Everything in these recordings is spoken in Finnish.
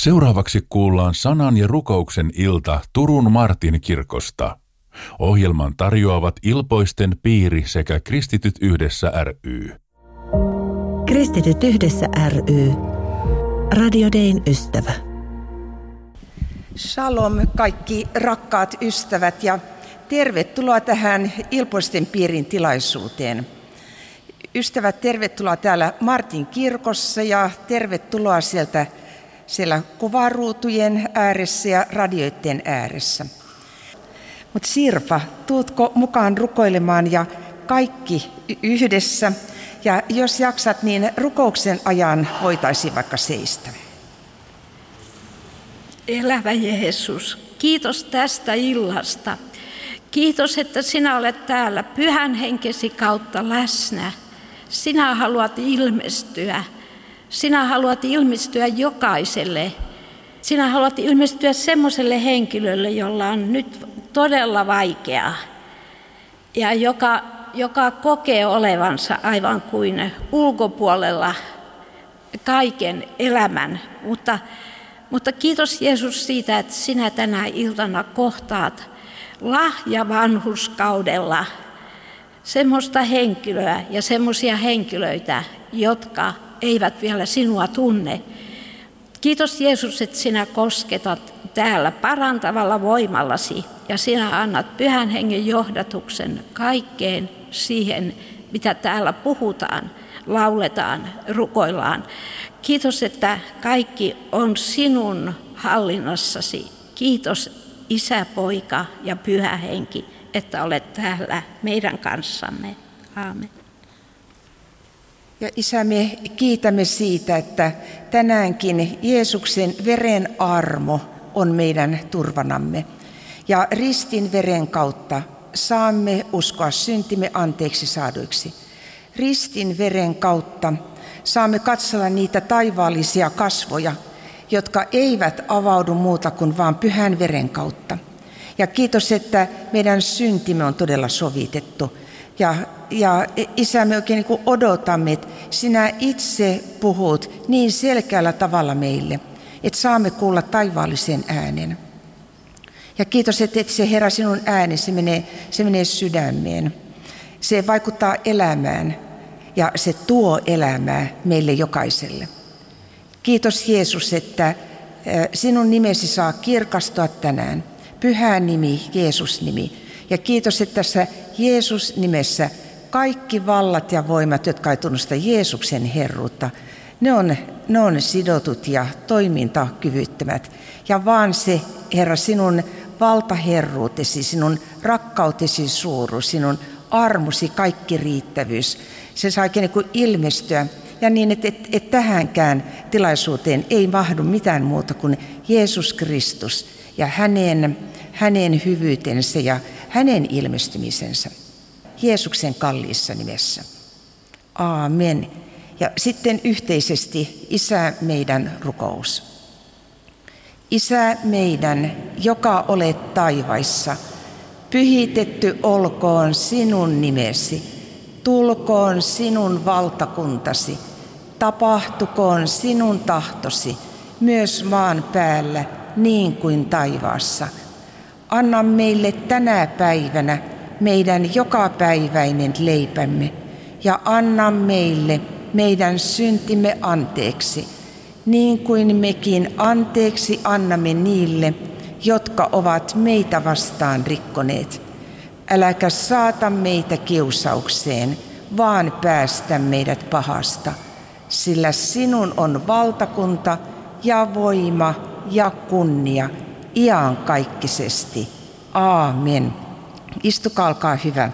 Seuraavaksi kuullaan sanan ja rukouksen ilta Turun Martin kirkosta. Ohjelman tarjoavat Ilpoisten piiri sekä Kristityt yhdessä ry. Kristityt yhdessä ry. Radio Dayn ystävä. Shalom kaikki rakkaat ystävät ja tervetuloa tähän Ilpoisten piirin tilaisuuteen. Ystävät, tervetuloa täällä Martin kirkossa ja tervetuloa siellä kuvaruutujen ääressä ja radioiden ääressä. Mutta Sirpa, tuutko mukaan rukoilemaan ja kaikki yhdessä? Ja jos jaksat, niin rukouksen ajan voitaisiin vaikka seistä. Elävä Jeesus, kiitos tästä illasta. Kiitos, että sinä olet täällä Pyhän Henkesi kautta läsnä. Sinä haluat ilmestyä. Sinä haluat ilmestyä jokaiselle. Sinä haluat ilmestyä semmoiselle henkilölle, jolla on nyt todella vaikeaa. Ja joka kokee olevansa aivan kuin ulkopuolella kaiken elämän. Mutta kiitos Jeesus siitä, että sinä tänä iltana kohtaat lahjavanhurskaudella semmoista henkilöä ja semmoisia henkilöitä, jotka eivät vielä sinua tunne. Kiitos Jeesus, että sinä kosketat täällä parantavalla voimallasi ja sinä annat Pyhän Hengen johdatuksen kaikkeen siihen, mitä täällä puhutaan, lauletaan, rukoillaan. Kiitos, että kaikki on sinun hallinnassasi. Kiitos Isä, Poika ja Pyhä Henki, että olet täällä meidän kanssamme. Aamen. Ja Isä, me kiitämme siitä, että tänäänkin Jeesuksen veren armo on meidän turvanamme. Ja ristin veren kautta saamme uskoa syntimme anteeksi saaduiksi. Ristin veren kautta saamme katsella niitä taivaallisia kasvoja, jotka eivät avaudu muuta kuin vaan Pyhän veren kautta. Ja kiitos, että meidän syntimme on todella sovitettu. Ja Isä, me oikein niin odotamme, että sinä itse puhut niin selkeällä tavalla meille, että saamme kuulla taivaallisen äänen. Ja kiitos, että se Herra sinun ääni, se menee sydämeen. Se vaikuttaa elämään ja se tuo elämää meille jokaiselle. Kiitos Jeesus, että sinun nimesi saa kirkastua tänään. Pyhä nimi, Jeesus-nimi. Ja kiitos, että tässä Jeesus-nimessä kaikki vallat ja voimat, jotka ei tunnusta Jeesuksen herruutta, ne on sidotut ja toimintakyvyttömät. Ja vaan se, Herra, sinun valtaherruutesi, sinun rakkautesi suuruus, sinun armosi kaikki riittävyys, se saa oikein niin ilmestyä. Ja niin, että tähänkään tilaisuuteen ei mahdu mitään muuta kuin Jeesus Kristus ja hänen hyvyytensä ja hänen ilmestymisensä. Jeesuksen kalliissa nimessä. Aamen. Ja sitten yhteisesti Isä meidän rukous. Isä meidän, joka olet taivaissa, pyhitetty olkoon sinun nimesi. Tulkoon sinun valtakuntasi, tapahtukoon sinun tahtosi, myös maan päällä niin kuin taivaassa. Anna meille tänä päivänä meidän jokapäiväinen leipämme ja anna meille meidän syntimme anteeksi, niin kuin mekin anteeksi annamme niille, jotka ovat meitä vastaan rikkoneet. Äläkä saata meitä kiusaukseen, vaan päästä meidät pahasta, sillä sinun on valtakunta ja voima ja kunnia iankaikkisesti. Aamen. Istukaa, olkaa hyvä.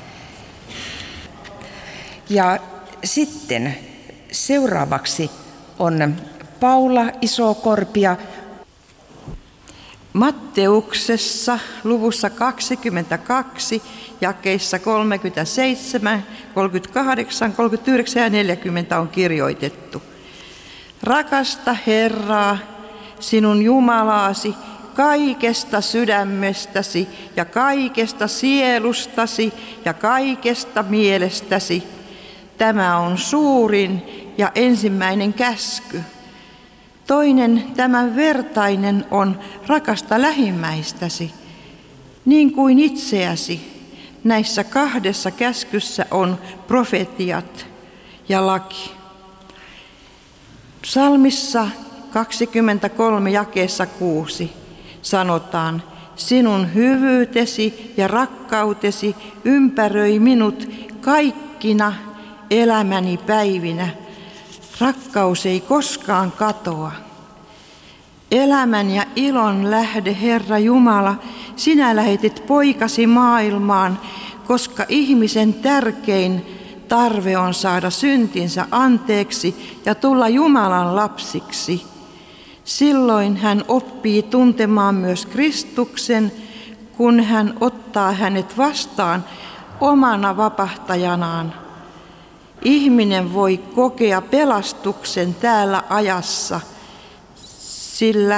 Ja sitten seuraavaksi on Paula Isokorpia. Matteuksessa luvussa 22, jakeissa 37, 38, 39 ja 40 on kirjoitettu. Rakasta Herraa, sinun Jumalaasi, kaikesta sydämestäsi ja kaikesta sielustasi ja kaikesta mielestäsi. Tämä on suurin ja ensimmäinen käsky. Toinen, tämän vertainen, on rakasta lähimmäistäsi, niin kuin itseäsi. Näissä 2 käskyssä on profetiat ja laki. Psalmissa 23 jakeessa 6 sanotaan: sinun hyvyytesi ja rakkautesi ympäröi minut kaikkina elämäni päivinä. Rakkaus ei koskaan katoa. Elämän ja ilon lähde, Herra Jumala, sinä lähetit poikasi maailmaan, koska ihmisen tärkein tarve on saada syntinsä anteeksi ja tulla Jumalan lapsiksi. Silloin hän oppii tuntemaan myös Kristuksen, kun hän ottaa hänet vastaan omana vapahtajanaan. Ihminen voi kokea pelastuksen täällä ajassa, sillä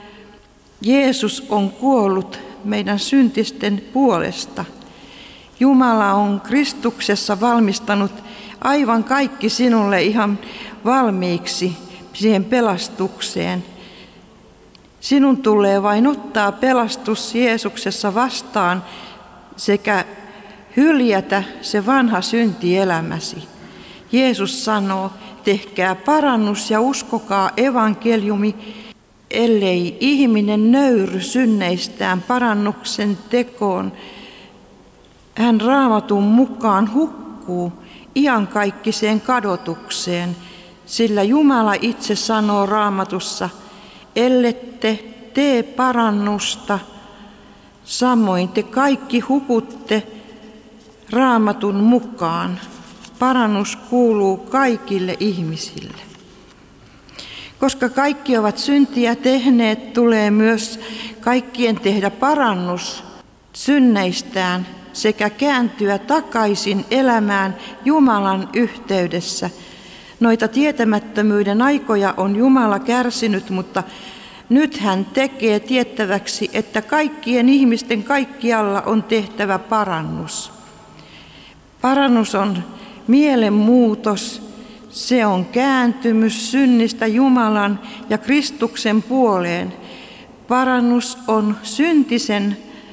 Jeesus on kuollut meidän syntisten puolesta. Jumala on Kristuksessa valmistanut aivan kaikki sinulle ihan valmiiksi siihen pelastukseen. Sinun tulee vain ottaa pelastus Jeesuksessa vastaan sekä hyljätä se vanha syntielämäsi. Jeesus sanoo, tehkää parannus ja uskokaa evankeliumi, ellei ihminen nöyry synneistään parannuksen tekoon. Hän Raamatun mukaan hukkuu iankaikkiseen kadotukseen, sillä Jumala itse sanoo Raamatussa, ellette tee parannusta, samoin te kaikki hukutte Raamatun mukaan. Parannus kuuluu kaikille ihmisille. Koska kaikki ovat syntiä tehneet, tulee myös kaikkien tehdä parannus synneistään sekä kääntyä takaisin elämään Jumalan yhteydessä. Noita tietämättömyyden aikoja on Jumala kärsinyt, mutta nyt hän tekee tiettäväksi, että kaikkien ihmisten kaikkialla on tehtävä parannus. Parannus on mielenmuutos, se on kääntymys synnistä Jumalan ja Kristuksen puoleen. Parannus on syntisen,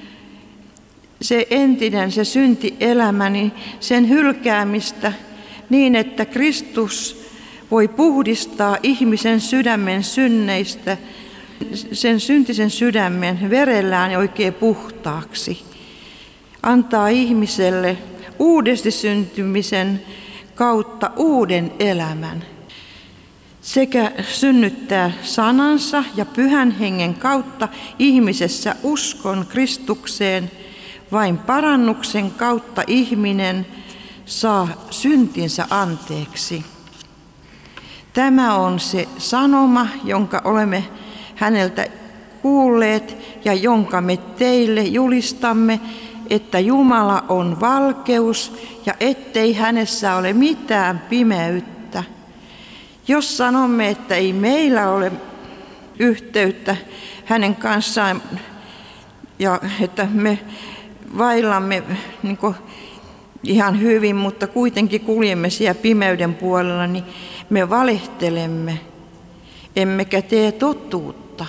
se entinen, se syntielämäni, sen hylkäämistä niin, että Kristus voi puhdistaa ihmisen sydämen synneistä, sen syntisen sydämen verellään oikein puhtaaksi. Antaa ihmiselle uudesti syntymisen kautta uuden elämän sekä synnyttää sanansa ja Pyhän Hengen kautta ihmisessä uskon Kristukseen. Vain parannuksen kautta ihminen saa syntinsä anteeksi. Tämä on se sanoma, jonka olemme häneltä kuulleet ja jonka me teille julistamme, että Jumala on valkeus ja ettei hänessä ole mitään pimeyttä. Jos sanomme, että ei meillä ole yhteyttä hänen kanssaan ja että me vaillamme niin kuin ihan hyvin, mutta kuitenkin kuljemme siellä pimeyden puolella, niin me valehtelemme, emmekä tee totuutta.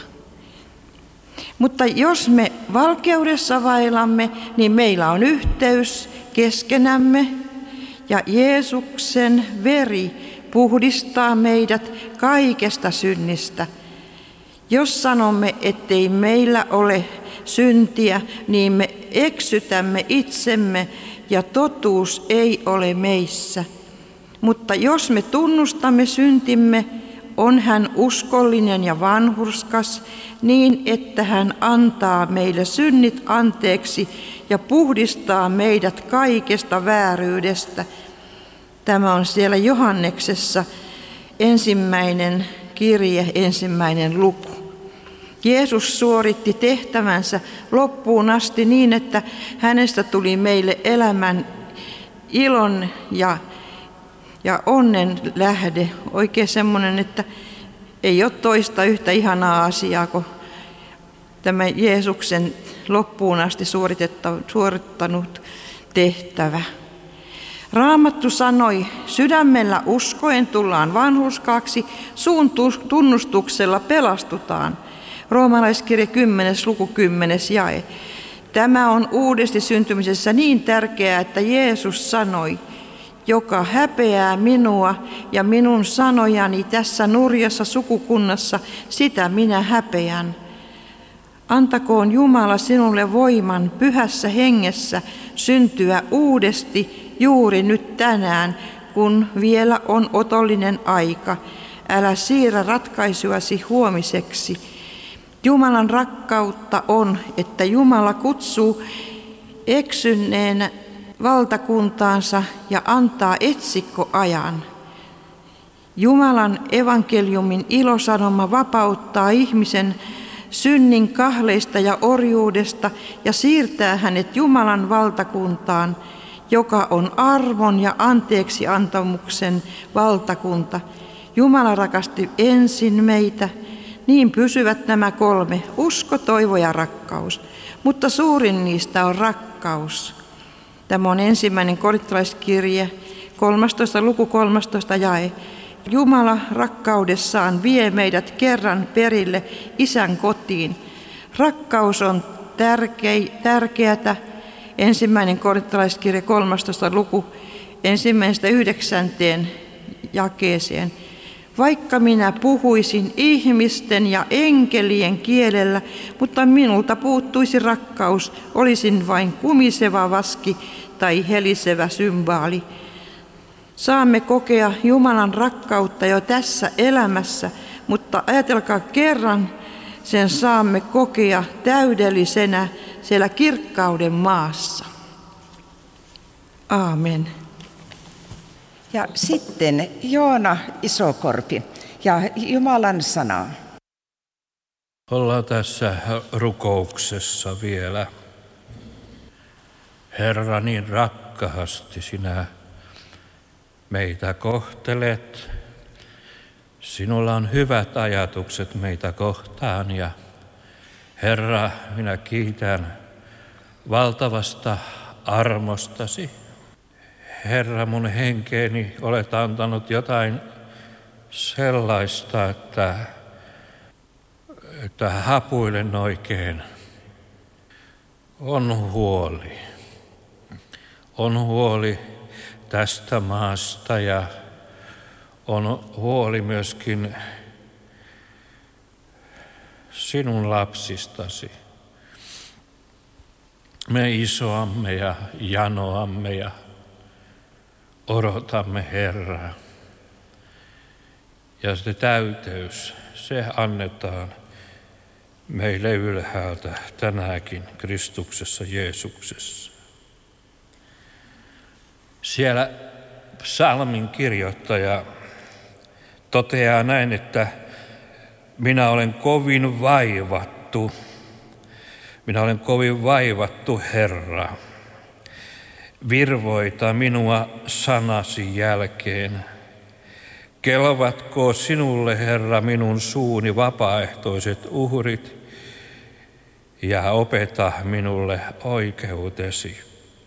Mutta jos me valkeudessa vaillamme, niin meillä on yhteys keskenämme ja Jeesuksen veri puhdistaa meidät kaikesta synnistä. Jos sanomme, ettei meillä ole syntiä, niin me eksytämme itsemme ja totuus ei ole meissä. Mutta jos me tunnustamme syntimme, on hän uskollinen ja vanhurskas niin, että hän antaa meille synnit anteeksi ja puhdistaa meidät kaikesta vääryydestä. Tämä on siellä Johanneksessa 1. kirje, 1. luku. Jeesus suoritti tehtävänsä loppuun asti niin, että hänestä tuli meille elämän, ilon ja onnen lähde. Oikein semmoinen, että ei ole toista yhtä ihanaa asiaa kuin tämä Jeesuksen loppuun asti suorittanut tehtävä. Raamattu sanoi, sydämellä uskoen tullaan vanhurskaaksi, suun tunnustuksella pelastutaan. Roomalaiskirja 10. luku 10. jae. Tämä on uudesti syntymisessä niin tärkeää, että Jeesus sanoi, joka häpeää minua ja minun sanojani tässä nurjassa sukukunnassa, sitä minä häpeän. Antakoon Jumala sinulle voiman pyhässä hengessä syntyä uudesti juuri nyt tänään, kun vielä on otollinen aika. Älä siirrä ratkaisuasi huomiseksi. Jumalan rakkautta on, että Jumala kutsuu eksyneen valtakuntaansa ja antaa etsikkoajan. Jumalan evankeliumin ilosanoma vapauttaa ihmisen synnin kahleista ja orjuudesta ja siirtää hänet Jumalan valtakuntaan, joka on armon ja anteeksiantamuksen valtakunta. Jumala rakasti ensin meitä. Niin pysyvät nämä kolme, usko, toivo ja rakkaus. Mutta suurin niistä on rakkaus. Tämä on 1. Korintolaiskirje, 13. luku 13 jae. Jumala rakkaudessaan vie meidät kerran perille Isän kotiin. Rakkaus on tärkeätä. 1. Korintolaiskirje, 13. luku 1.9. jakeeseen. Vaikka minä puhuisin ihmisten ja enkelien kielellä, mutta minulta puuttuisi rakkaus, olisin vain kumiseva vaski tai helisevä symbaali. Saamme kokea Jumalan rakkautta jo tässä elämässä, mutta ajatelkaa kerran, sen saamme kokea täydellisenä siellä kirkkauden maassa. Aamen. Ja sitten Joona Isokorpi ja Jumalan sana. Ollaan tässä rukouksessa vielä. Herra, niin rakkaasti sinä meitä kohtelet. Sinulla on hyvät ajatukset meitä kohtaan ja Herra, minä kiitän valtavasta armostasi. Herra, mun henkeeni olet antanut jotain sellaista, että hapuilen oikein. On huoli. On huoli tästä maasta ja on huoli myöskin sinun lapsistasi. Me isoamme ja janoamme ja odotamme Herraa. Ja se täyteys, se annetaan meille ylhäältä tänäänkin Kristuksessa Jeesuksessa. Siellä psalmin kirjoittaja toteaa näin, että minä olen kovin vaivattu. Minä olen kovin vaivattu, Herra. Virvoita minua sanasi jälkeen. Kelvatko sinulle, Herra, minun suuni vapaaehtoiset uhrit ja opeta minulle oikeutesi.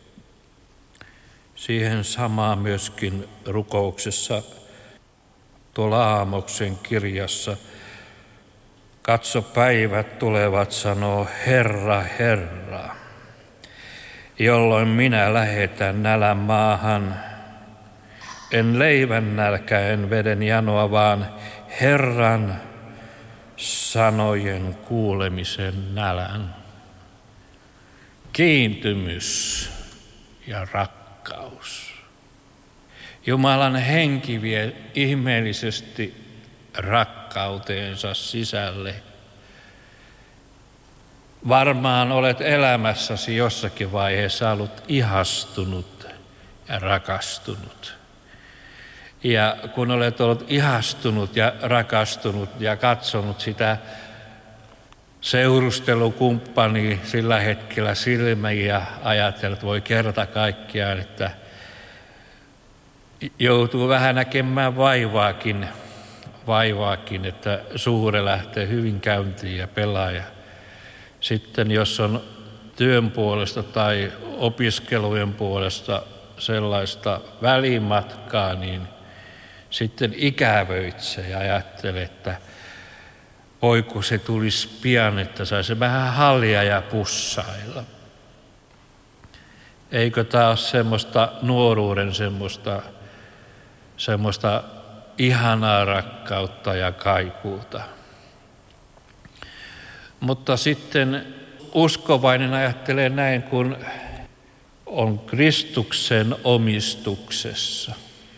Siihen samaan myöskin rukouksessa tuolla Aamoksen kirjassa. Katso, päivät tulevat, sanoo Herra, Herra, jolloin minä lähetän nälän maahan. En leivän nälkää, en veden janoa, vaan Herran sanojen kuulemisen nälän. Kiintymys ja rakkaus. Jumalan henki vie ihmeellisesti rakkauteensa sisälle. Varmaan olet elämässäsi jossakin vaiheessa ollut ihastunut ja rakastunut. Ja kun olet ollut ihastunut ja rakastunut ja katsonut sitä seurustelukumppania sillä hetkellä silmiin ja ajatellut, voi kerta kaikkiaan, että joutuu vähän näkemään vaivaakin, että suhde lähtee hyvin käyntiin ja pelaa. Ja sitten jos on työn puolesta tai opiskelujen puolesta sellaista välimatkaa, niin sitten ikävöitsee ja ajattelee, että voiko se tulisi pian, että saisi vähän halia ja pussailla. Eikö tämä ole semmoista nuoruuden semmoista ihanaa rakkautta ja kaipuuta. Mutta sitten uskovainen ajattelee näin, kun on Kristuksen omistuksessa.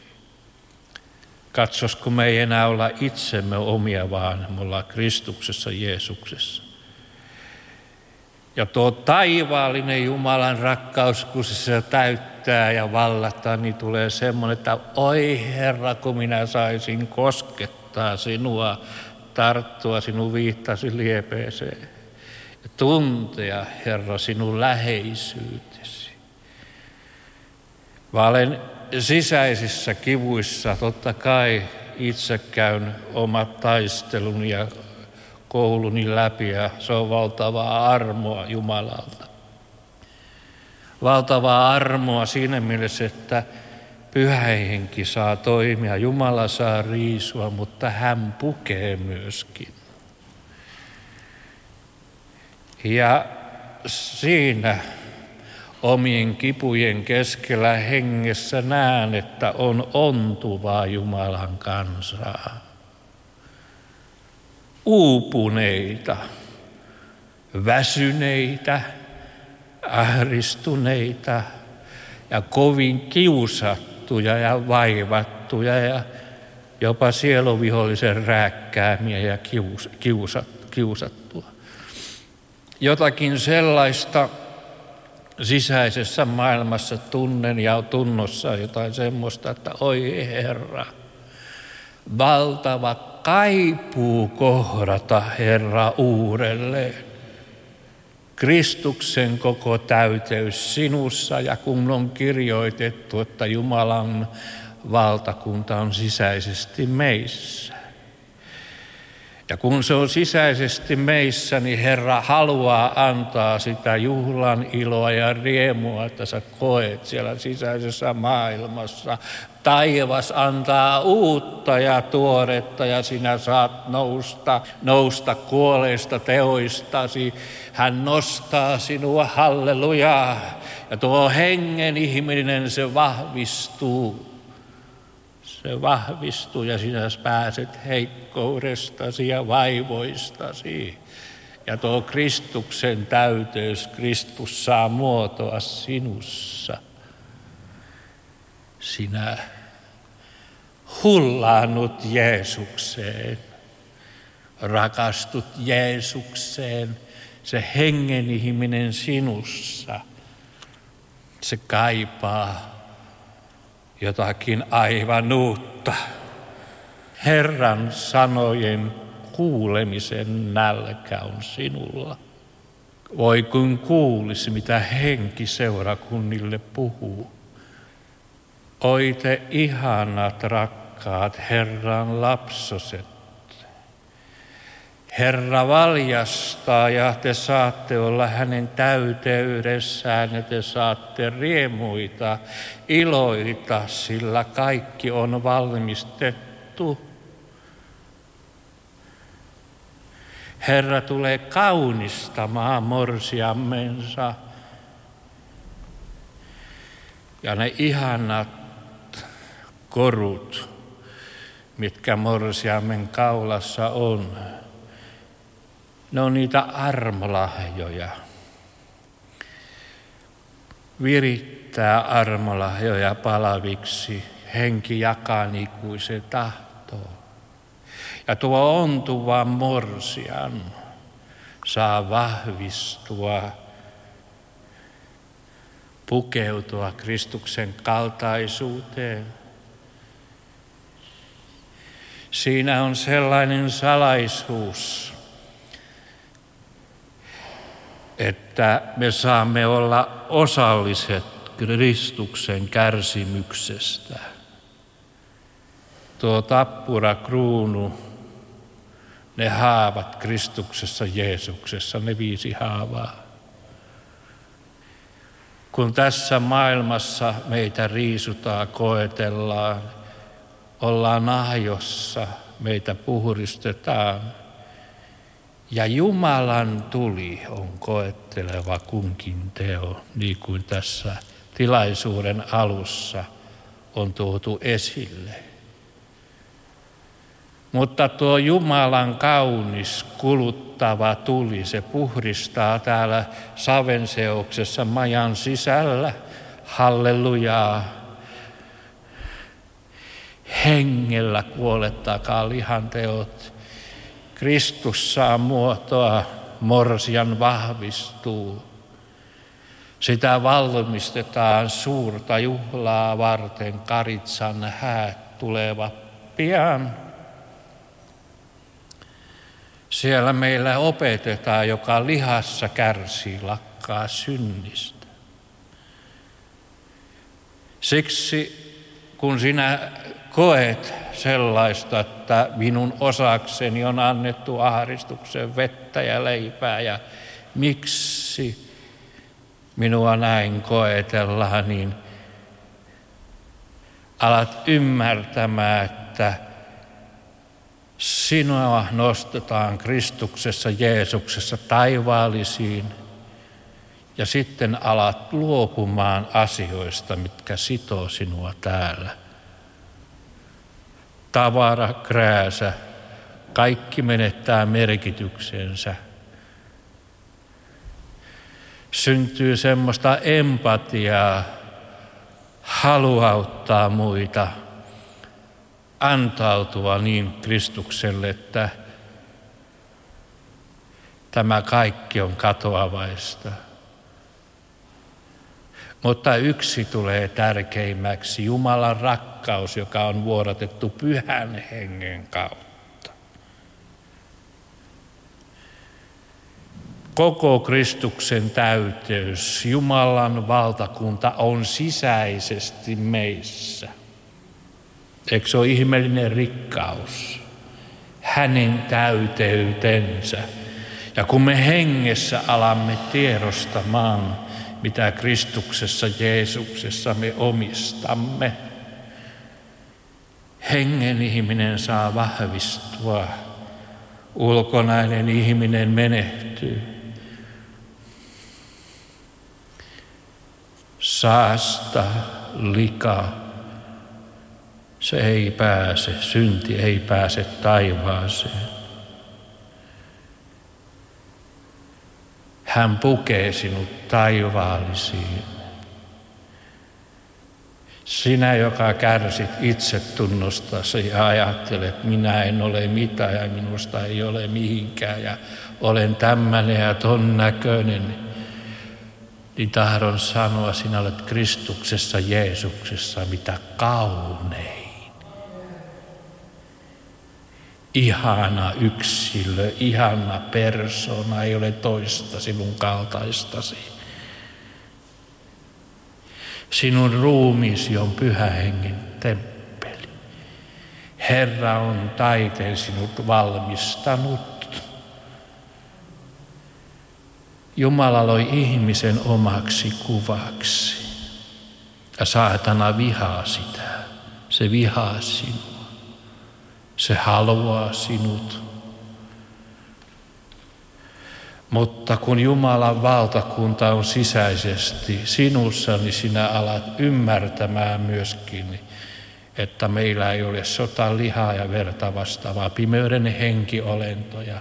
Katsos, kun me ei enää olla itsemme omia, vaan me ollaan Kristuksessa, Jeesuksessa. Ja tuo taivaallinen Jumalan rakkaus, kun se täyttää ja vallattaa, niin tulee semmoinen, että oi Herra, kun minä saisin koskettaa sinua, tarttua sinun viittasi liepeeseen ja tuntea, Herra, sinun läheisyytesi. Mä olen sisäisissä kivuissa, totta kai itse käyn omat taisteluni ja kouluni läpi ja se on valtavaa armoa Jumalalta. Valtavaa armoa siinä mielessä, että Pyhä Henki saa toimia, Jumala saa riisua, mutta hän pukee myöskin. Ja siinä omien kipujen keskellä hengessä näen, että on ontuvaa Jumalan kansaa. Uupuneita, väsyneitä, ahdistuneita ja kovin kiusattuja ja vaivattuja ja jopa sieluvihollisen rääkkäämiä ja kiusattua. Jotakin sellaista sisäisessä maailmassa tunnen ja tunnossa jotain semmoista, että oi Herra, valtava kaipuu kohdata Herra uudelleen. Kristuksen koko täyteys sinussa ja kun on kirjoitettu, että Jumalan valtakunta on sisäisesti meissä. Ja kun se on sisäisesti meissä, niin Herra haluaa antaa sitä juhlan iloa ja riemua, että sä koet siellä sisäisessä maailmassa. Taivas antaa uutta ja tuoretta ja sinä saat nousta kuolleista teoistasi. Hän nostaa sinua, hallelujaa. Ja tuo hengen ihminen, se vahvistuu. Se vahvistuu ja sinä pääset heikkoudestasi ja vaivoistasi. Ja tuo Kristuksen täyteys, Kristus saa muotoa sinussa. Sinä hullaannut Jeesukseen, rakastut Jeesukseen, se hengen ihminen sinussa. Se kaipaa jotakin aivan uutta. Herran sanojen kuulemisen nälkä on sinulla. Voi kun kuulisi, mitä henki seurakunnille puhuu. Oi te ihanat, rakkaat Herran lapsoset. Herra valjastaa ja te saatte olla hänen täyteydessään ja te saatte riemuita, iloita, sillä kaikki on valmistettu. Herra tulee kaunistamaan morsiammensa ja ne ihanat korut, mitkä morsiamen kaulassa on. Ne on niitä armolahjoja. Virittää armolahjoja palaviksi, henki jakaa ikuisen tahtoon. Ja tuo ontuva morsian saa vahvistua, pukeutua Kristuksen kaltaisuuteen. Siinä on sellainen salaisuus, että me saamme olla osalliset Kristuksen kärsimyksestä. Tuo tappura kruunu, ne haavat Kristuksessa Jeesuksessa, ne 5 haavaa. Kun tässä maailmassa meitä riisutaan, koetellaan, ollaan ahjossa, meitä puhdistetaan. Ja Jumalan tuli on koetteleva kunkin teo, niin kuin tässä tilaisuuden alussa on tuotu esille. Mutta tuo Jumalan kaunis, kuluttava tuli, se puhdistaa täällä savenseoksessa majan sisällä. Hallelujaa. Hengellä kuolettakaa lihanteot. Kristus saa muotoa, morsian vahvistuu. Sitä valmistetaan suurta juhlaa varten, Karitsan häät tulevat pian. Siellä meillä opetetaan, joka lihassa kärsii, lakkaa synnistä. Siksi kun sinä koet sellaista, että minun osakseni on annettu ahdistuksen vettä ja leipää ja miksi minua näin koetellaan, niin alat ymmärtämään, että sinua nostetaan Kristuksessa, Jeesuksessa taivaallisiin ja sitten alat luopumaan asioista, mitkä sitoo sinua täällä. Tavara, krääsä, kaikki menettää merkityksensä. Syntyy semmoista empatiaa, halua auttaa muita, antautua niin Kristukselle, että tämä kaikki on katoavaista. Mutta yksi tulee tärkeimmäksi, Jumalan rakkaus, joka on vuodatettu Pyhän Hengen kautta. Koko Kristuksen täyteys, Jumalan valtakunta on sisäisesti meissä. Eikö se ole ihmeellinen rikkaus? Hänen täyteytensä. Ja kun me hengessä alamme tiedostamaan, mitä Kristuksessa, Jeesuksessa me omistamme, hengen ihminen saa vahvistua, ulkonainen ihminen menehtyy. Saasta, lika, se ei pääse, synti ei pääse taivaaseen. Hän pukee sinut taivaallisiin. Sinä, joka kärsit itsetunnostasi ja ajattelet, että minä en ole mitään ja minusta ei ole mihinkään ja olen tämmöinen ja ton näköinen, niin tahdon sanoa, sinä olet Kristuksessa, Jeesuksessa mitä kaunein. Ihana yksilö, ihana persona, ei ole toista sinun kaltaistasi. Sinun ruumiisi on Pyhän Hengen temppeli. Herra on taiteen sinut valmistanut. Jumala loi ihmisen omaksi kuvaksi. Ja saatana vihaa sitä. Se vihaa sinua. Se haluaa sinut. Mutta kun Jumalan valtakunta on sisäisesti sinussa, niin sinä alat ymmärtämään myöskin, että meillä ei ole sota, lihaa ja verta vastaavaa pimeyden henkiolentoja.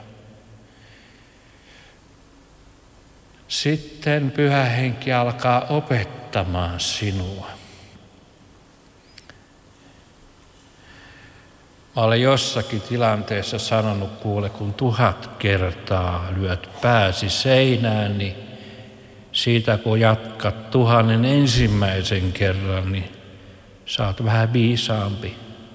Sitten Pyhä Henki alkaa opettamaan sinua. Mä olen jossakin tilanteessa sanonut, kuule, kun 1000 kertaa lyöt pääsi seinään, niin siitä kun jatkat 1001. kerran, niin sä oot vähän viisaampi.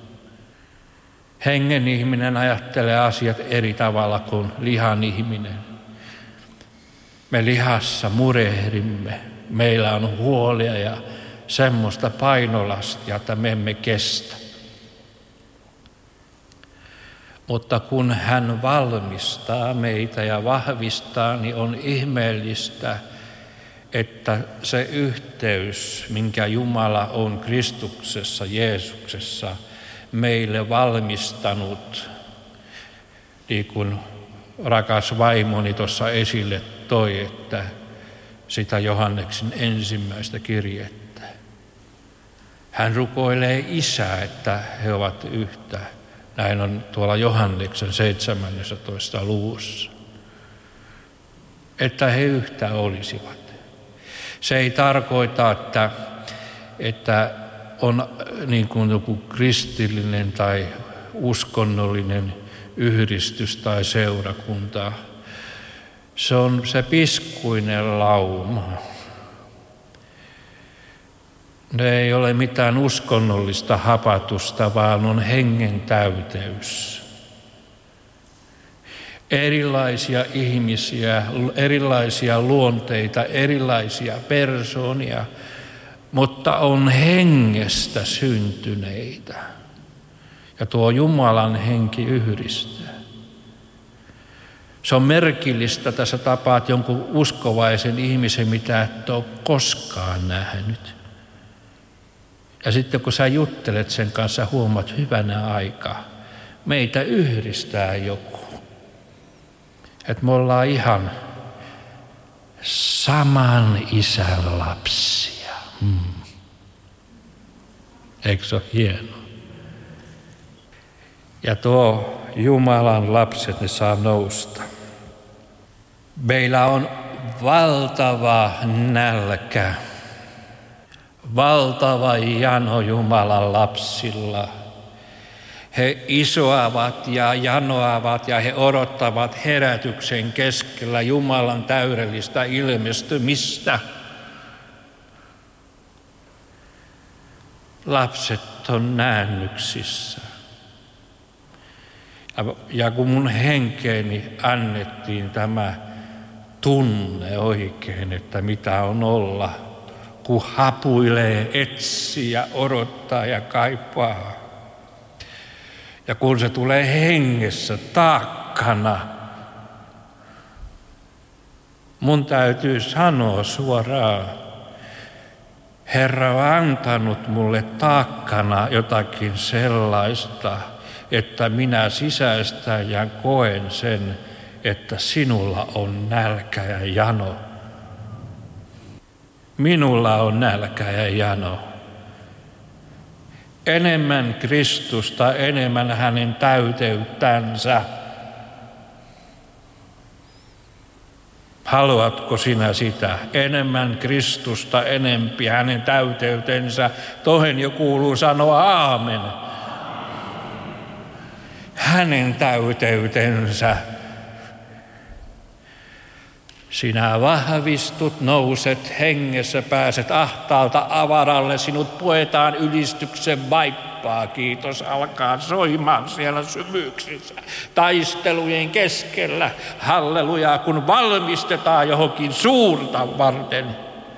Hengen ihminen ajattelee asiat eri tavalla kuin lihan ihminen. Me lihassa murehdimme, meillä on huolia ja semmoista painolastia, että me emme kestä. Mutta kun hän valmistaa meitä ja vahvistaa, niin on ihmeellistä, että se yhteys, minkä Jumala on Kristuksessa, Jeesuksessa, meille valmistanut, niin kuin rakas vaimoni tuossa esille toi, että sitä Johanneksen ensimmäistä kirjettä. Hän rukoilee Isää, että he ovat yhtä. Näin on tuolla Johanneksen 17. luvussa. Että he yhtä olisivat. Se ei tarkoita, että on niin kuin joku kristillinen tai uskonnollinen yhdistys tai seurakunta. Se on se piskuinen lauma. Ne ei ole mitään uskonnollista hapatusta, vaan on hengen täyteys. Erilaisia ihmisiä, erilaisia luonteita, erilaisia persoonia, mutta on hengestä syntyneitä. Ja tuo Jumalan henki yhdistää. Se on merkillistä, että sä tapaat jonkun uskovaisen ihmisen, mitä et ole koskaan nähnyt. Ja sitten kun sä juttelet sen kanssa, huomaat hyvänä aikaa. Meitä yhdistää joku. Että me ollaan ihan saman isän lapsia. Eikö se ole hienoa? Ja tuo Jumalan lapset, ne saa nousta. Meillä on valtava nälkä, valtava jano Jumalan lapsilla. He isoavat ja janoavat ja he odottavat herätyksen keskellä Jumalan täydellistä ilmestymistä. Lapset on näännyksissä. Ja kun mun henkeeni annettiin tämä tunne oikein, että mitä on olla, kun hapuilee, etsii ja odottaa ja kaipaa. Ja kun se tulee hengessä taakkana, mun täytyy sanoa suoraan, Herra on antanut mulle taakkana jotakin sellaista, että minä sisäistän ja koen sen, että sinulla on nälkä ja jano. Minulla on nälkä ja jano. Enemmän Kristusta, enemmän hänen täyteyttänsä. Haluatko sinä sitä? Enemmän Kristusta, enempi hänen täyteytensä. Tohen jo kuuluu sanoa aamen. Hänen täyteytensä. Sinä vahvistut, nouset hengessä, pääset ahtaalta avaralle, sinut puetaan ylistyksen vaippaa. Kiitos alkaa soimaan siellä syvyyksissä, taistelujen keskellä. Halleluja, kun valmistetaan johonkin suurta varten.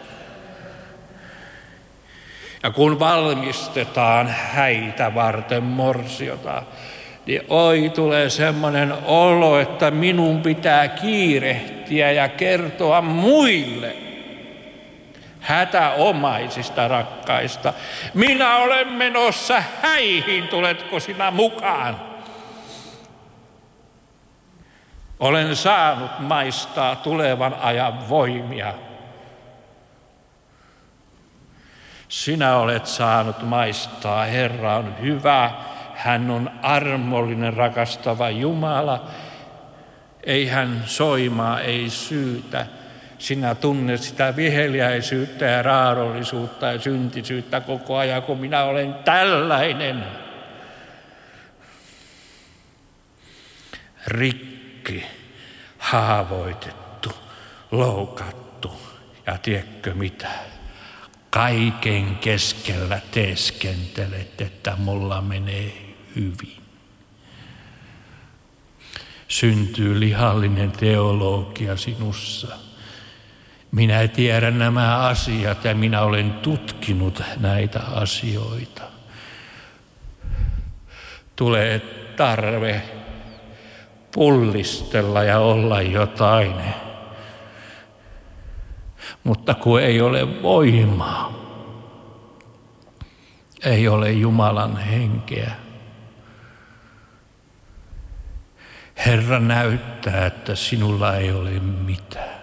Ja kun valmistetaan häitä varten morsiota, niin oi tulee semmoinen olo, että minun pitää kiirehtiä ja kertoa muille hätäomaisista rakkaista. Minä olen menossa häihin, tuletko sinä mukaan? Olen saanut maistaa tulevan ajan voimia. Sinä olet saanut maistaa, Herra on hyvä. Hän on armollinen, rakastava Jumala. Ei hän soimaa, ei syytä. Sinä tunnet sitä viheliäisyyttä ja raadollisuutta ja syntisyyttä koko ajan, kun minä olen tällainen. Rikki, haavoitettu, loukattu ja tiedätkö mitä? Kaiken keskellä teeskentelet, että mulla menee hyvin. Syntyy lihallinen teologia sinussa. Minä tiedän nämä asiat ja minä olen tutkinut näitä asioita. Tulee tarve pullistella ja olla jotain. Mutta kun ei ole voimaa, ei ole Jumalan henkeä. Herra näyttää, että sinulla ei ole mitään.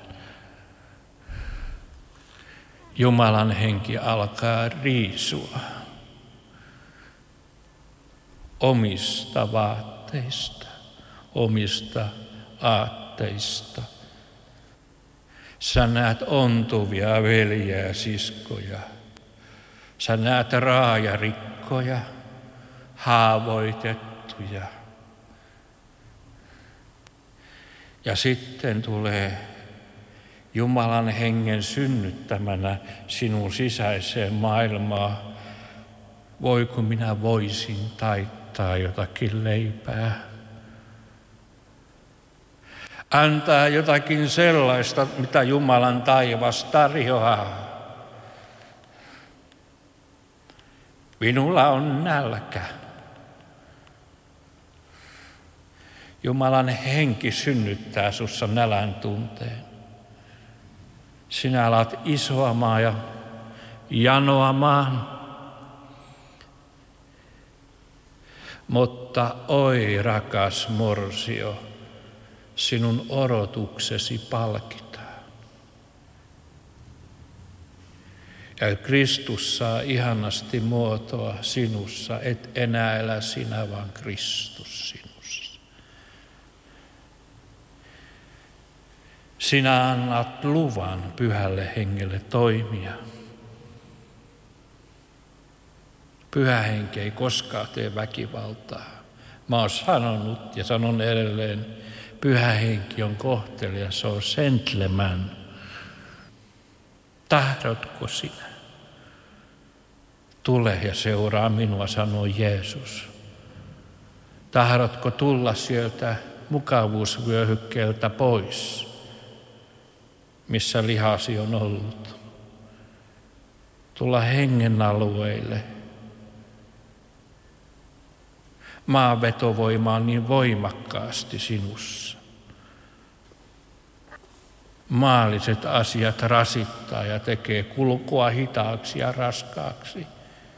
Jumalan henki alkaa riisua omista vaatteista, omista aatteista. Sä näet ontuvia veljiä ja siskoja. Sä näet raajarikkoja, haavoitettuja. Ja sitten tulee Jumalan hengen synnyttämänä sinun sisäiseen maailmaan. Voi kun minä voisin taittaa jotakin leipää. Antaa jotakin sellaista, mitä Jumalan taivas tarjoaa. Minulla on nälkä. Jumalan henki synnyttää sussa nälän tunteen. Sinä alat isoamaan ja janoamaan. Mutta oi rakas morsio, sinun odotuksesi palkitaan. Ja Kristus saa ihanasti muotoa sinussa, et enää elä sinä, vaan Kristus sinussa. Sinä annat luvan Pyhälle Hengelle toimia. Pyhä Henki ei koskaan tee väkivaltaa. Mä oon sanonut ja sanon edelleen, Pyhä Henki on kohtelija, se on gentleman. Tahdotko sinä? Tule ja seuraa minua, sanoi Jeesus. Tahdotko tulla sieltä mukavuusvyöhykkeeltä pois, missä lihasi on ollut? Tulla hengen alueille. Maan vetovoima on niin voimakkaasti sinussa. Maalliset asiat rasittaa ja tekee kulkua hitaaksi ja raskaaksi.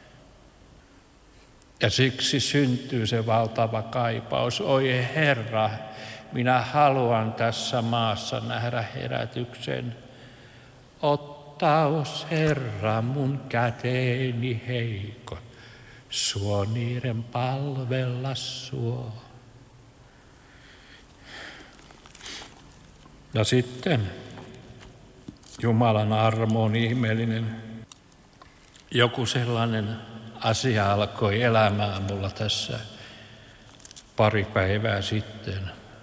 Ja siksi syntyy se valtava kaipaus. Oi Herra, minä haluan tässä maassa nähdä herätyksen. Ottaus Herra mun käteeni heikot, suo niiden palvella suo. Ja sitten Jumalan armo on ihmeellinen. Joku sellainen asia alkoi elämään mulla tässä pari päivää sitten.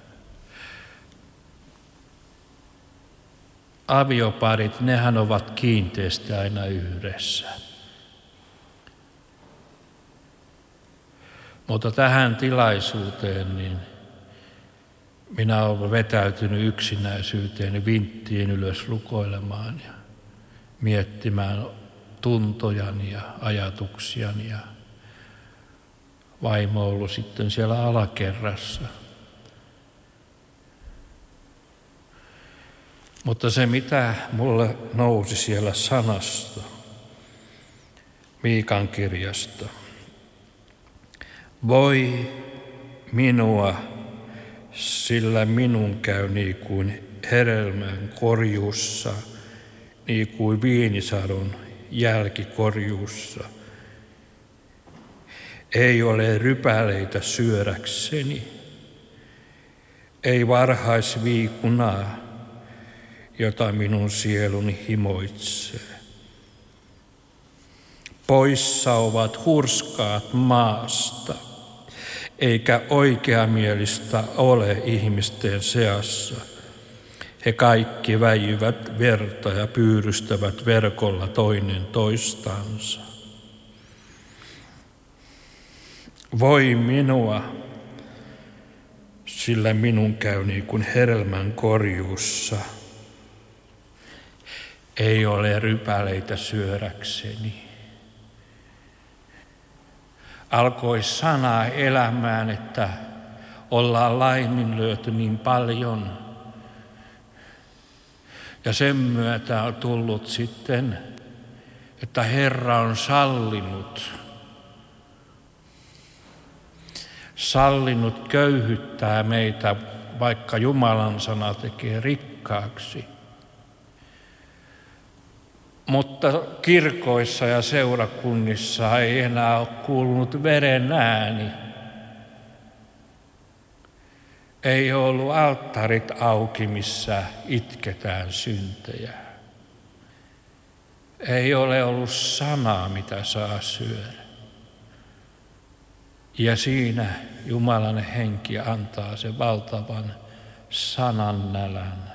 Avioparit, nehän ovat kiinteästi aina yhdessä. Mutta tähän tilaisuuteen niin minä olen vetäytynyt yksinäisyyteen, vinttiin ylös rukoilemaan ja miettimään tuntojani ja ajatuksiani. Ja vaimo on ollut sitten siellä alakerrassa. Mutta se, mitä mulle nousi siellä sanasta, Miikan kirjasta, voi minua, sillä minun käy niin kuin hedelmän korjuussa, niin kuin viinisadon jälkikorjuussa. Ei ole rypäleitä syödäkseni, ei varhaisviikunaa, jota minun sieluni himoitsee. Poissa ovat hurskaat maasta, eikä oikeamielistä ole ihmisten seassa. He kaikki väijyvät verta ja pyydystävät verkolla toinen toistansa. Voi minua, sillä minun käy niin kuin hedelmän korjuussa. Ei ole rypäleitä syödäkseni. Alkoi sanaa elämään, että ollaan laiminlyöty niin paljon. Ja sen myötä on tullut sitten, että Herra on sallinut köyhyttää meitä, vaikka Jumalan sana tekee rikkaaksi. Mutta kirkoissa ja seurakunnissa ei enää ole kuulunut veren ääni. Ei ollut alttarit auki, missä itketään syntejä. Ei ole ollut sanaa, mitä saa syödä. Ja siinä Jumalan henki antaa sen valtavan sanannälän.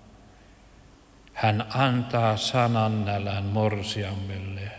Hän antaa sanannälän morsiammelle.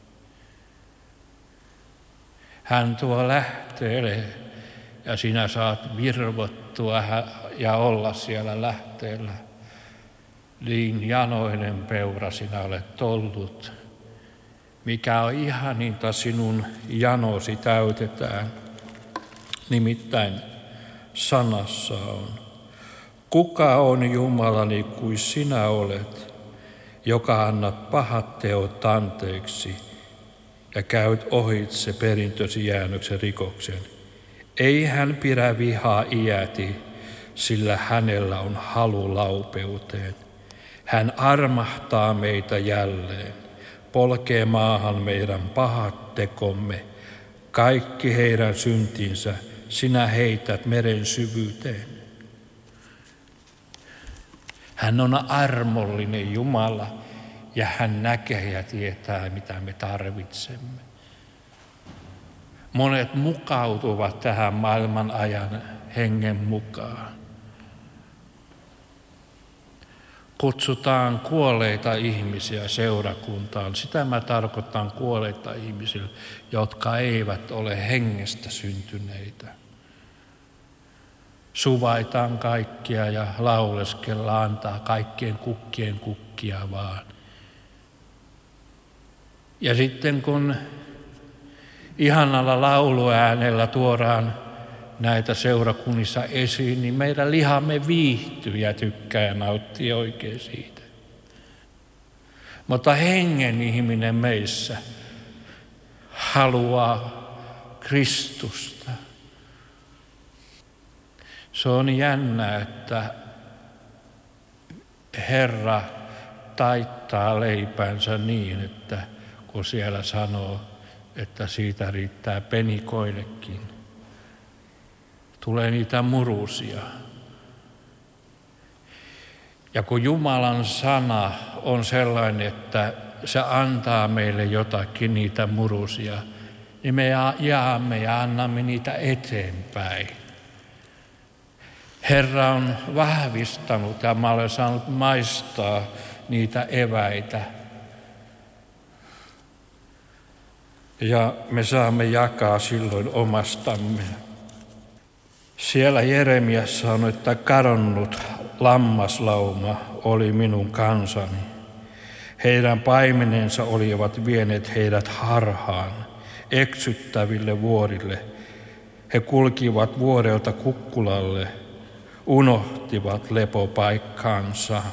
Hän tuo lähteelle ja sinä saat virvottua ja olla siellä lähteellä. Niin janoinen peura sinä olet ollut. Mikä on ihaninta, sinun janosi täytetään. Nimittäin sanassa on. Kuka on Jumalani kuin sinä olet, joka annat pahat teot anteeksi ja käyt ohitse perintösi jäännöksen rikoksen. Ei hän pidä vihaa iäti, sillä hänellä on halu laupeuteen. Hän armahtaa meitä jälleen, polkee maahan meidän pahat tekomme, kaikki heidän syntinsä sinä heität meren syvyyteen. Hän on armollinen Jumala ja hän näkee ja tietää, mitä me tarvitsemme. Monet mukautuvat tähän maailman ajan hengen mukaan. Kutsutaan kuolleita ihmisiä seurakuntaan. Sitä mä tarkoitan kuolleita ihmisiä, jotka eivät ole hengestä syntyneitä. Suvaitaan kaikkia ja lauleskellaan, antaa kaikkien kukkien kukkia vaan. Ja sitten kun ihanalla lauluäänellä tuodaan näitä seurakunnissa esiin, niin meidän lihamme viihtyy ja tykkää ja nauttii oikein siitä. Mutta hengen ihminen meissä haluaa Kristusta. Se on jännä, että Herra taittaa leipänsä niin, että kun siellä sanoo, että siitä riittää penikoillekin. Tulee niitä murusia. Ja kun Jumalan sana on sellainen, että se antaa meille jotakin niitä murusia, niin me jaamme ja annamme niitä eteenpäin. Herra on vahvistanut ja mä olen saanut maistaa niitä eväitä. Ja me saamme jakaa silloin omastamme. Siellä Jeremias sanoi, että kadonnut lammaslauma oli minun kansani. Heidän paimenensa olivat vieneet heidät harhaan, eksyttäville vuorille. He kulkivat vuorelta kukkulalle, unohtivat lepopaikkaansa.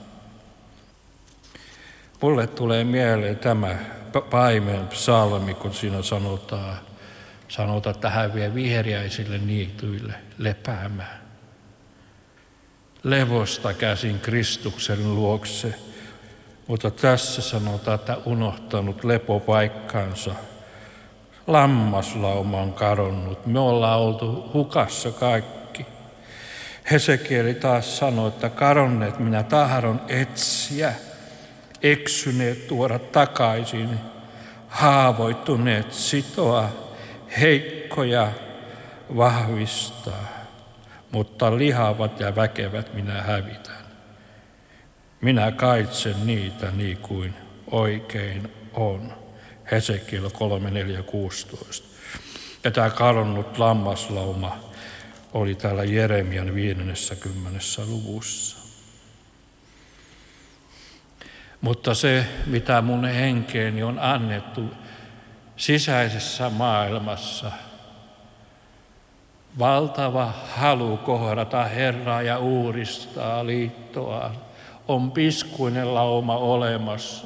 Mulle tulee mieleen tämä paimen psalmi, kun siinä sanotaan, että hän vie viheriäisille niityille lepäämään. Levosta käsin Kristuksen luokse, mutta tässä sanotaan, että unohtanut lepopaikkansa. Lammaslauma on kadonnut, me ollaan oltu hukassa kaikki. Hesekieli taas sanoi, että kadonneet minä tahdon etsiä, eksyneet tuoda takaisin, haavoittuneet sitoa, heikkoja vahvistaa, mutta lihavat ja väkevät minä hävitän. Minä kaitsen niitä niin kuin oikein on. Hesekiel 3:4-16. Ja tämä kadonnut lammaslauma oli täällä Jeremian 50. luvussa. Mutta se, mitä mun henkeeni on annettu sisäisessä maailmassa, valtava halu kohdata Herraa ja uudistaa liittoa, on piskuinen lauma olemassa.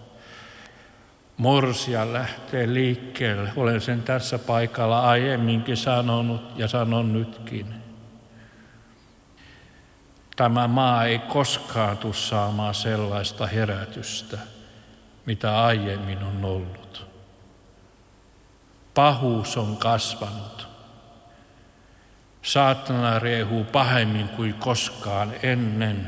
Morsia lähtee liikkeelle. Olen sen tässä paikalla aiemminkin sanonut ja sanon nytkin. Tämä maa ei koskaan tule saamaan sellaista herätystä, mitä aiemmin on ollut. Pahuus on kasvanut. Saatana riehuu pahemmin kuin koskaan ennen.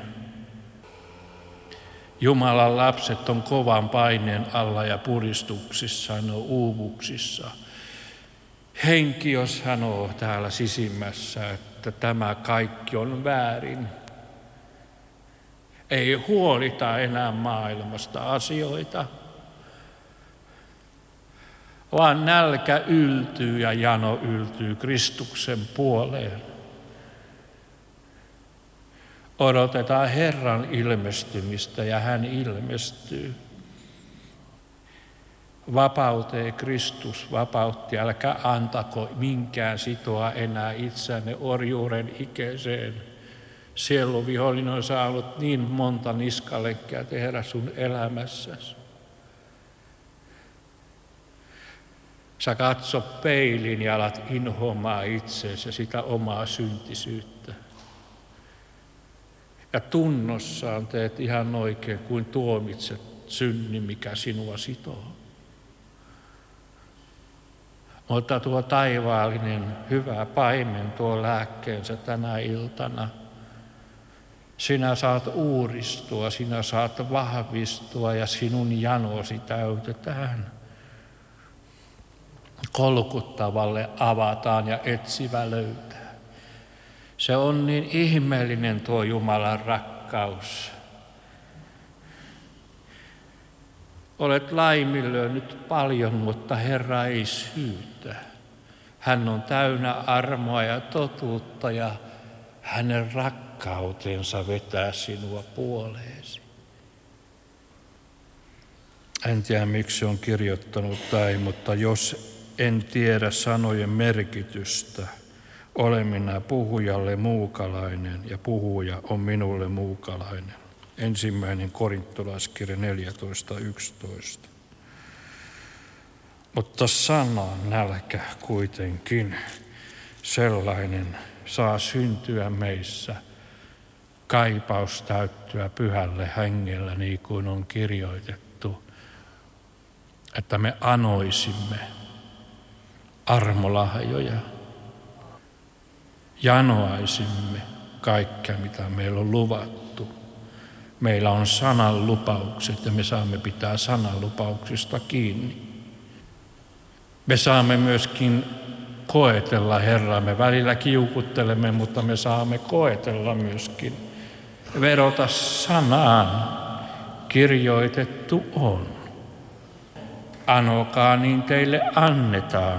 Jumalan lapset on kovan paineen alla ja puristuksissa, ne on uuvuksissa. Henki jo sanoo täällä sisimmässä, että tämä kaikki on väärin. Ei huolita enää maailmasta asioita, vaan nälkä yltyy ja jano yltyy Kristuksen puoleen. Odotetaan Herran ilmestymistä ja hän ilmestyy. Vapauteen Kristus vapautti, älkää antako minkään sitoa enää itseänne orjuuden ikeeseen. Sieluvihollinen on saanut niin monta niskalenkkiä tehdä sun elämässäsi. Sä katso peiliin ja alat inhoamaan itseesi ja sitä omaa syntisyyttä. Ja tunnossaan teet ihan oikein, kuin tuomitset synnin, mikä sinua sitoo. Mutta tuo taivaallinen hyvä paimen tuo lääkkeensä tänä iltana. Sinä saat uuristua, sinä saat vahvistua ja sinun janosi täytetään. Kolkuttavalle avataan ja etsivä löytää. Se on niin ihmeellinen tuo Jumalan rakkaus. Olet laiminlyönyt paljon, mutta Herra ei syytä. Hän on täynnä armoa ja totuutta ja hänen rakkautensa vetää sinua puoleesi. En tiedä, miksi on kirjoittanut näin, mutta jos en tiedä sanojen merkitystä, olen minä puhujalle muukalainen ja puhuja on minulle muukalainen. 1. Korintolaiskirja 14.11. Mutta sanan nälkä kuitenkin sellainen saa syntyä meissä, kaipaus täyttyä pyhälle hengellä, niin kuin on kirjoitettu, että me anoisimme armolahjoja, janoaisimme kaikkea, mitä meillä on luvattu. Meillä on sanan lupaukset ja me saamme pitää sanan lupauksista kiinni. Me saamme myöskin koetella Herraa. Me välillä kiukuttelemme, mutta me saamme koetella myöskin. Vedota sanaan, kirjoitettu on. Anokaa, niin teille annetaan.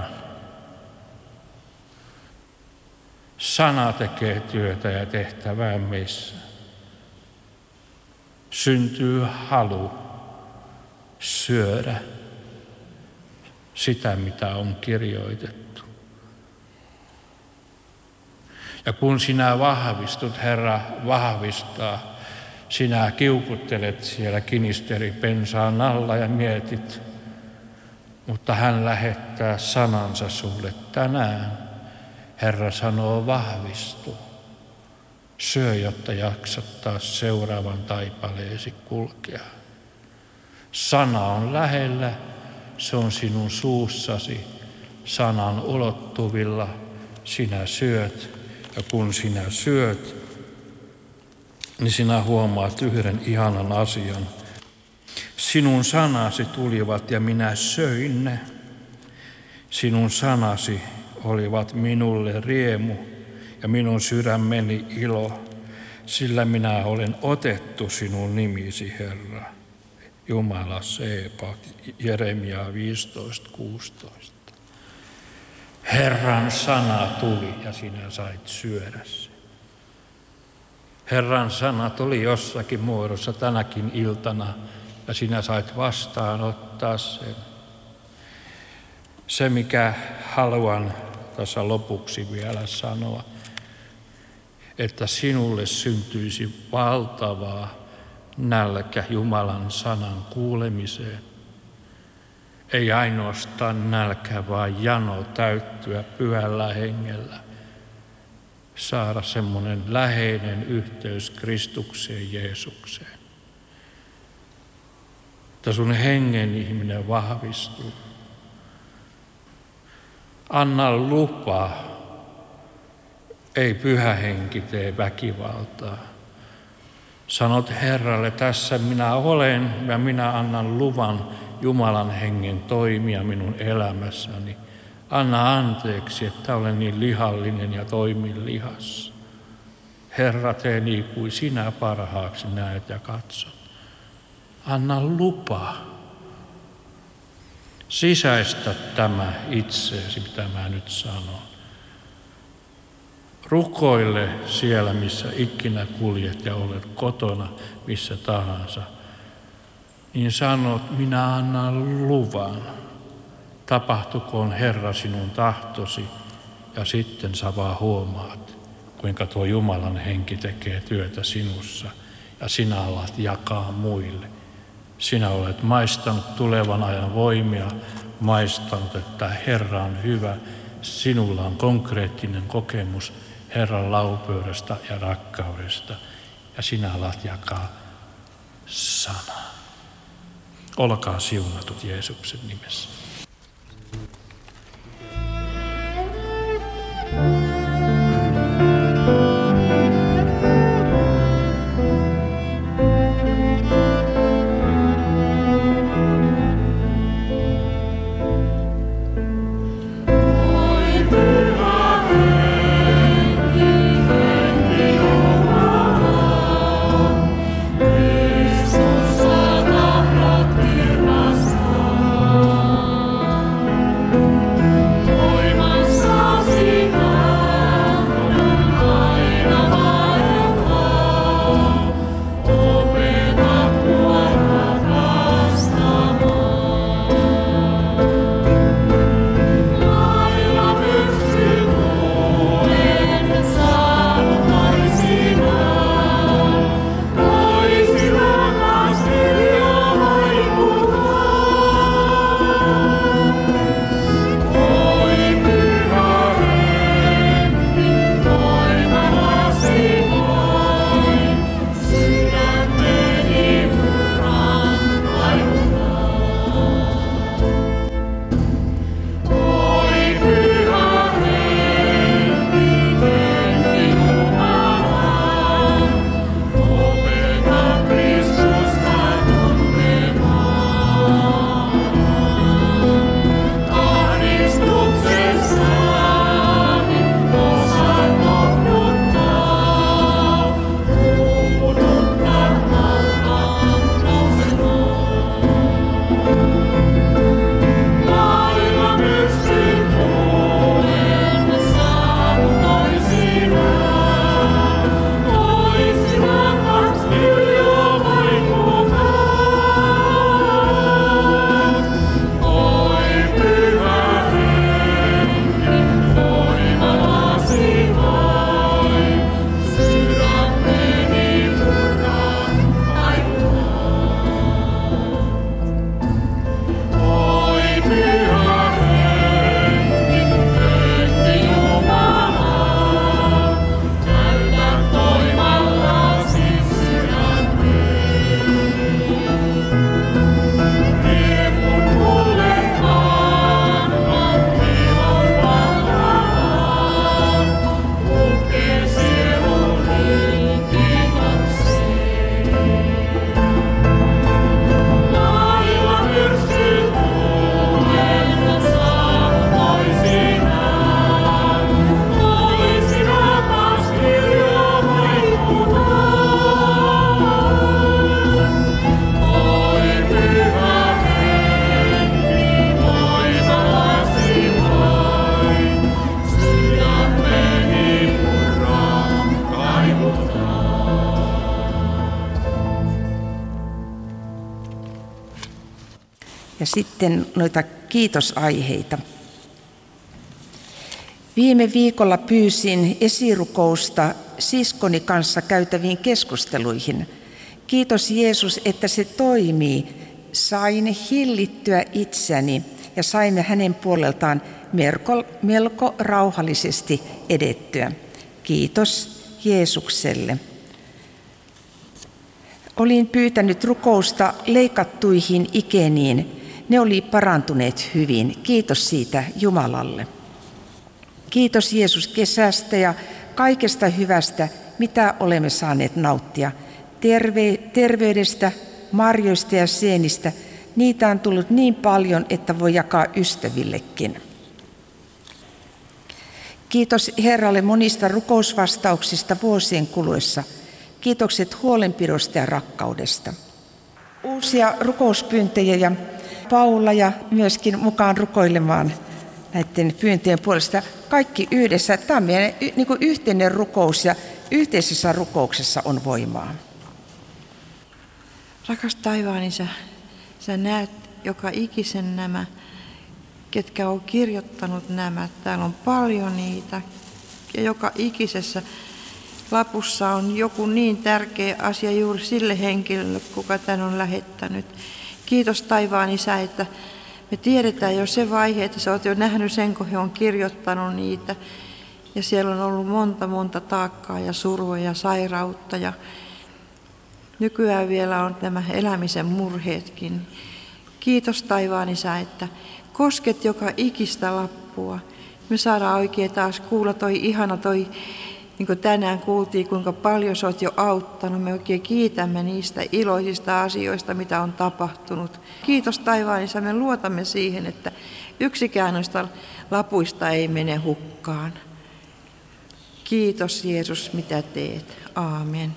Sana tekee työtä ja tehtävää meissä. Syntyy halu syödä sitä, mitä on kirjoitettu. Ja kun sinä vahvistut, Herra vahvistaa, sinä kiukuttelet siellä kinisteripensaan alla ja mietit, mutta hän lähettää sanansa sulle tänään. Herra sanoo vahvistu. Syö, jotta jaksat taas seuraavan taipaleesi kulkea. Sana on lähellä, se on sinun suussasi, sanan ulottuvilla. Sinä syöt ja kun sinä syöt, niin sinä huomaat yhden ihanan asian. Sinun sanasi tulivat ja minä söin ne. Sinun sanasi olivat minulle riemu ja minun sydämeni ilo, sillä minä olen otettu sinun nimisi, Herra. Jumala Seeba, Jeremia 15.16. Herran sana tuli ja sinä sait syödä sen. Herran sana tuli jossakin muodossa tänäkin iltana ja sinä sait vastaanottaa sen. Se, mikä haluan tässä lopuksi vielä sanoa, että sinulle syntyisi valtavaa nälkä Jumalan sanan kuulemiseen. Ei ainoastaan nälkä, vaan jano täyttyä pyhällä hengellä. Saada semmoinen läheinen yhteys Kristukseen Jeesukseen. Että sun hengen ihminen vahvistuu. Anna lupa. Ei pyhä henki tee väkivaltaa. Sanot Herralle, tässä minä olen ja minä annan luvan Jumalan hengen toimia minun elämässäni. Anna anteeksi, että olen niin lihallinen ja toimin lihassa. Herra, tee niin kuin sinä parhaaksi näet ja katsot. Anna lupa. Sisäistä tämä itseesi, mitä mä nyt sanon. Rukoile siellä, missä ikinä kuljet ja olet kotona, missä tahansa. Niin sanot, minä annan luvan. Tapahtukoon Herra sinun tahtosi ja sitten sä vaan huomaat, kuinka tuo Jumalan henki tekee työtä sinussa ja sinä alat jakaa muille. Sinä olet maistanut tulevan ajan voimia, maistanut, että Herra on hyvä. Sinulla on konkreettinen kokemus Herran laupeudestä ja rakkaudesta ja sinä alat jakaa sanaa. Olkaa siunatut Jeesuksen nimessä. Ja sitten noita kiitosaiheita. Viime viikolla pyysin esirukousta siskoni kanssa käytäviin keskusteluihin. Kiitos Jeesus, että se toimii. Sain hillittyä itseni ja saimme hänen puoleltaan melko rauhallisesti edettyä. Kiitos Jeesukselle. Olin pyytänyt rukousta leikattuihin ikeniin. Ne oli parantuneet hyvin. Kiitos siitä Jumalalle. Kiitos Jeesus kesästä ja kaikesta hyvästä, mitä olemme saaneet nauttia. Terveydestä, marjoista ja sienistä. Niitä on tullut niin paljon, että voi jakaa ystävillekin. Kiitos Herralle monista rukousvastauksista vuosien kuluessa. Kiitokset huolenpidosta ja rakkaudesta. Uusia rukouspyyntöjä ja Paula ja myöskin mukaan rukoilemaan näiden pyyntöjen puolesta. Kaikki yhdessä. Tämä on meidän yhteinen rukous ja yhteisessä rukouksessa on voimaa. Rakas taivaan Isä, sä näet joka ikisen nämä, ketkä on kirjoittanut nämä. Täällä on paljon niitä ja joka ikisessä lapussa on joku niin tärkeä asia juuri sille henkilölle, kuka tän on lähettänyt. Kiitos taivaan Isä, että me tiedetään jo se vaihe, että sä oot jo nähnyt sen, kun he on kirjoittanut niitä. Ja siellä on ollut monta taakkaa ja surua ja sairautta. Ja nykyään vielä on nämä elämisen murheetkin. Kiitos taivaan Isä, että kosket joka ikistä lappua. Me saadaan oikein taas kuulla niin kuin tänään kuultiin, kuinka paljon sä oot jo auttanut. Me oikein kiitämme niistä iloisista asioista, mitä on tapahtunut. Kiitos taivaan Isä, me luotamme siihen, että yksikään noista lapuista ei mene hukkaan. Kiitos Jeesus, mitä teet. Aamen.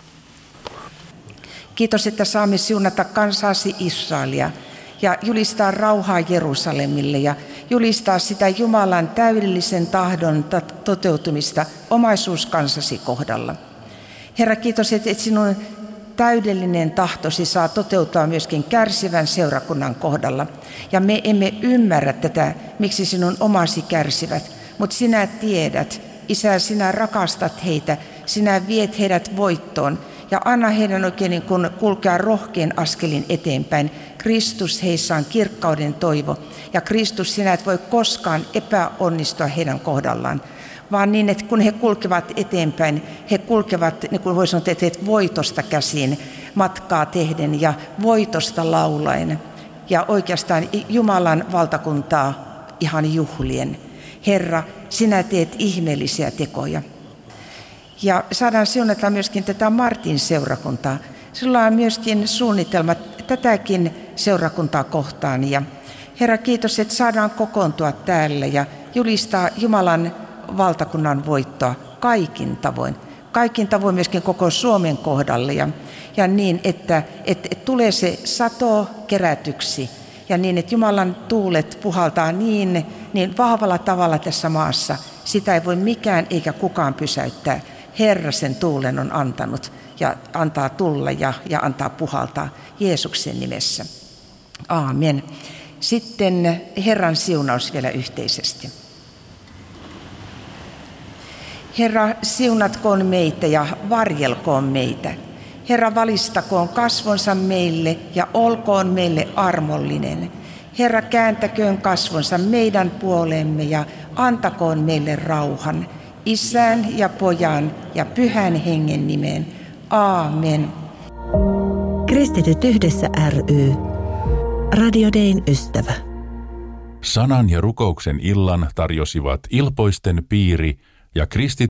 Kiitos, että saamme siunata kansaasi Israelia ja julistaa rauhaa Jerusalemille ja julistaa sitä Jumalan täydellisen tahdon toteutumista omaisuuskansasi kohdalla. Herra, kiitos, että sinun täydellinen tahtosi saa toteutua myöskin kärsivän seurakunnan kohdalla. Ja me emme ymmärrä tätä, miksi sinun omasi kärsivät, mutta sinä tiedät, Isä, sinä rakastat heitä, sinä viet heidät voittoon. Ja anna heidän oikein niin kuin kulkea rohkein askelin eteenpäin. Kristus heissä on kirkkauden toivo. Ja Kristus, sinä et voi koskaan epäonnistua heidän kohdallaan. Vaan niin, että kun he kulkevat eteenpäin, he kulkevat, niin kuin voi sanoa, että voitosta käsin matkaa tehden ja voitosta laulaen. Ja oikeastaan Jumalan valtakuntaa ihan juhlien. Herra, sinä teet ihmeellisiä tekoja. Ja saadaan siunata myöskin tätä Martin seurakuntaa. Sillä on myöskin suunnitelma tätäkin seurakuntaa kohtaan. Ja Herra, kiitos, että saadaan kokoontua täällä ja julistaa Jumalan valtakunnan voittoa kaikin tavoin. Kaikin tavoin myöskin koko Suomen kohdalle. Ja niin, että tulee se sato kerätyksi. Ja niin, että Jumalan tuulet puhaltaa niin vahvalla tavalla tässä maassa. Sitä ei voi mikään eikä kukaan pysäyttää. Herra sen tuulen on antanut ja antaa tulla ja antaa puhaltaa Jeesuksen nimessä. Aamen. Sitten Herran siunaus vielä yhteisesti. Herra, siunatkoon meitä ja varjelkoon meitä. Herra, valistakoon kasvonsa meille ja olkoon meille armollinen. Herra, kääntäköön kasvonsa meidän puoleemme ja antakoon meille rauhan. Isän ja Pojan ja Pyhän Hengen nimeen. Aamen. Kristityt yhdessä ry. Radio Dayn ystävä. Sanan ja rukouksen illan tarjosivat Ilpoisten piiri ja Kristityt